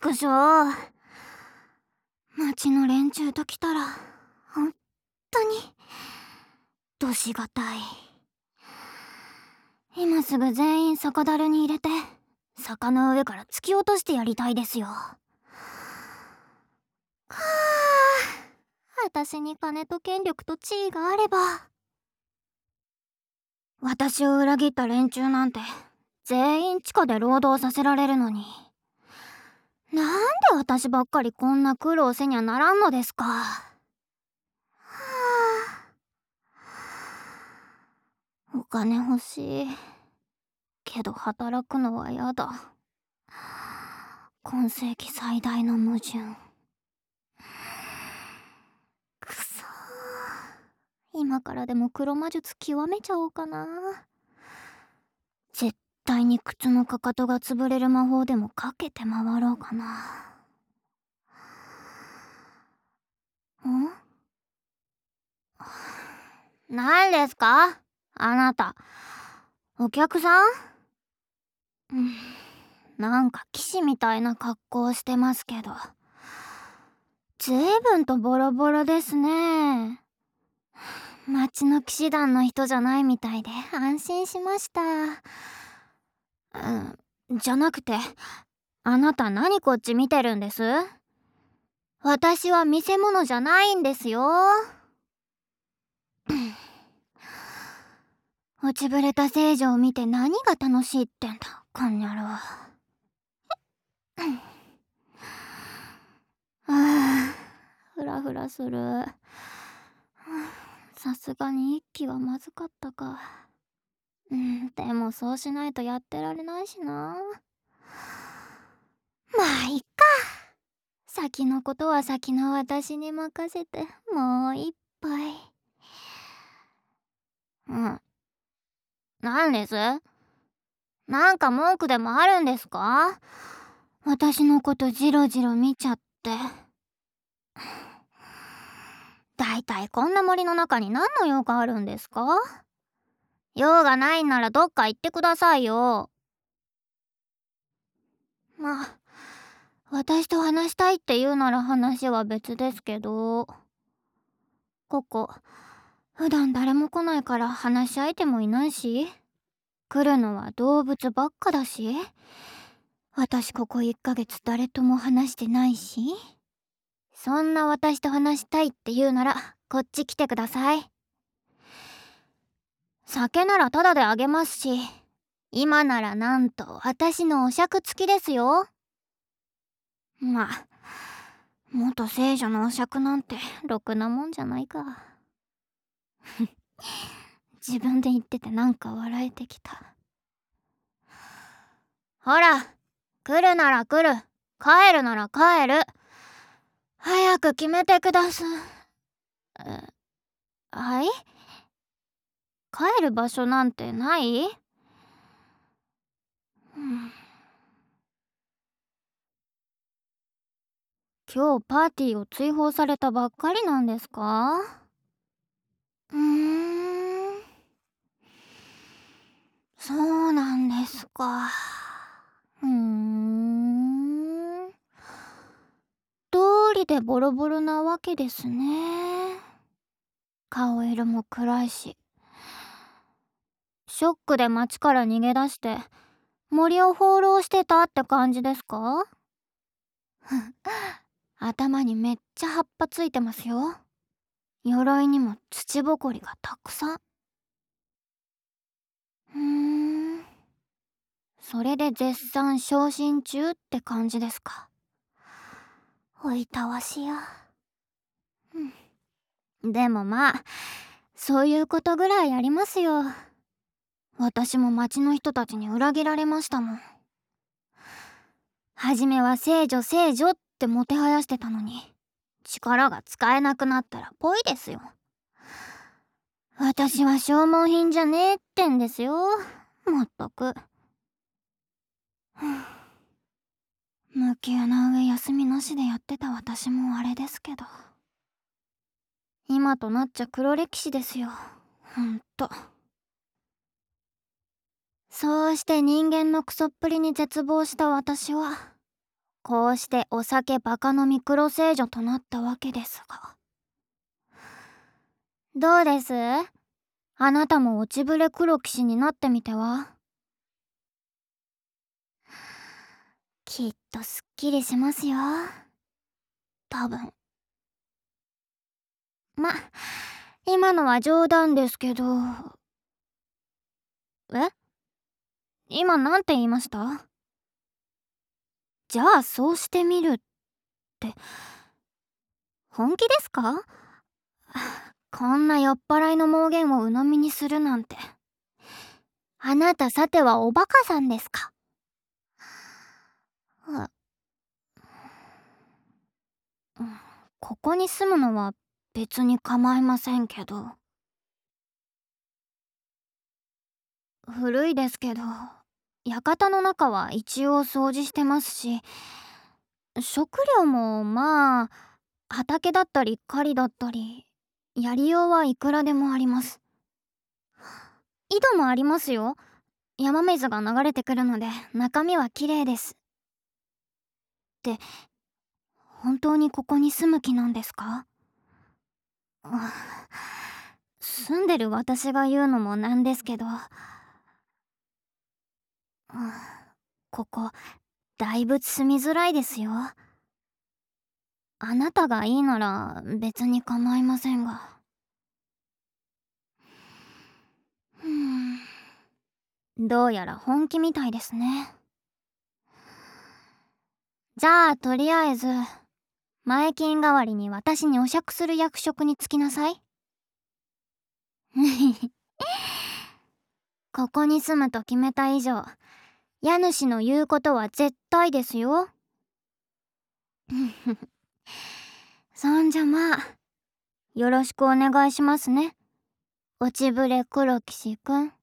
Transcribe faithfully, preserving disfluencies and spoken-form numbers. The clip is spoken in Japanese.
くしょう。町の連中と来たらほんとにどしがたい。今すぐ全員酒樽に入れて坂の上から突き落としてやりたいですよ。はあ、私に金と権力と地位があれば。私を裏切った連中なんて全員地下で労働させられるのに、なんで私ばっかりこんな苦労せにゃならんのですか。はあ、お金欲しいけど働くのはやだ。今世紀最大の矛盾。くそー、今からでも黒魔術極めちゃおうかな。絶対に靴のかかとが潰れる魔法でもかけて回ろうかな。ん？何ですかあなた、お客さん？うん、なんか騎士みたいな格好をしてますけど、ずいぶんとボロボロですね。町の騎士団の人じゃないみたいで安心しました。うん、じゃなくて、あなた何こっち見てるんです？私は見せ物じゃないんですよ。落ちぶれた聖女を見て何が楽しいってんだ、こんにゃろ。ああ、フラフラする。さすがに一気はまずかったか。うん、でもそうしないとやってられないしな。まあいっか。先のことは先の私に任せてもう一杯。うん。なんです？なんか文句でもあるんですか？私のことジロジロ見ちゃって。だいたいこんな森の中に何の用があるんですか？用がないんならどっか行ってくださいよ。まあ、私と話したいって言うなら話は別ですけど、ここ普段誰も来ないから話し相手もいないし、来るのは動物ばっかだし、私ここいっかげつ誰とも話してないし、そんな私と話したいって言うならこっち来てください。酒ならタダであげますし、今ならなんと私のお酌付きですよ。まあ、元聖女のお酌なんてろくなもんじゃないか。自分で言っててなんか笑えてきた。ほら、来るなら来る、帰るなら帰る。早く決めてください。え、はい？帰る場所なんてない？うん、今日パーティーを追放されたばっかりなんですか？うーん、そうなんですか。うーん、通りでボロボロなわけですね。顔色も暗いし、ショックで町から逃げ出して森を放浪してたって感じですか？頭にめっちゃ葉っぱついてますよ。鎧にも土ぼこりがたくさん。うーん、それで絶賛昇進中って感じですか。おいたわしや。うん、でもまあ、そういうことぐらいありますよ。私も町の人たちに裏切られましたもん。初めは聖女聖女ってもてはやしてたのに、力が使えなくなったらぽいですよ。私は消耗品じゃねえってんですよ、まったく。無給の上休みなしでやってた私もあれですけど、今となっちゃ黒歴史ですよ、ほんと。そうして人間のクソっぷりに絶望した私はこうしてお酒バカ飲み黒聖女となったわけですが、どうです？あなたも落ちぶれ黒騎士になってみては？きっとすっきりしますよ、多分。ま、今のは冗談ですけど。え？今なんて言いました？じゃあそうしてみるって本気ですか？こんな酔っ払いの妄言を鵜呑みにするなんて。あなたさてはおバカさんですか？あ、うん、ここに住むのは別に構いませんけど。古いですけど、館の中は一応掃除してますし、食料もまあ畑だったり狩りだったりやりようはいくらでもあります。井戸もありますよ。山水が流れてくるので中身は綺麗です。って本当にここに住む気なんですか？あ、住んでる私が言うのもなんですけど、あ、ここだいぶ住みづらいですよ。あなたがいいなら別に構いませんが。ふん、どうやら本気みたいですね。じゃあとりあえず前金代わりに私にお酌する役職に就きなさい。ここに住むと決めた以上、家主の言うことは絶対ですよ。そんじゃまあよろしくお願いしますね、落ちぶれ黒騎士くん。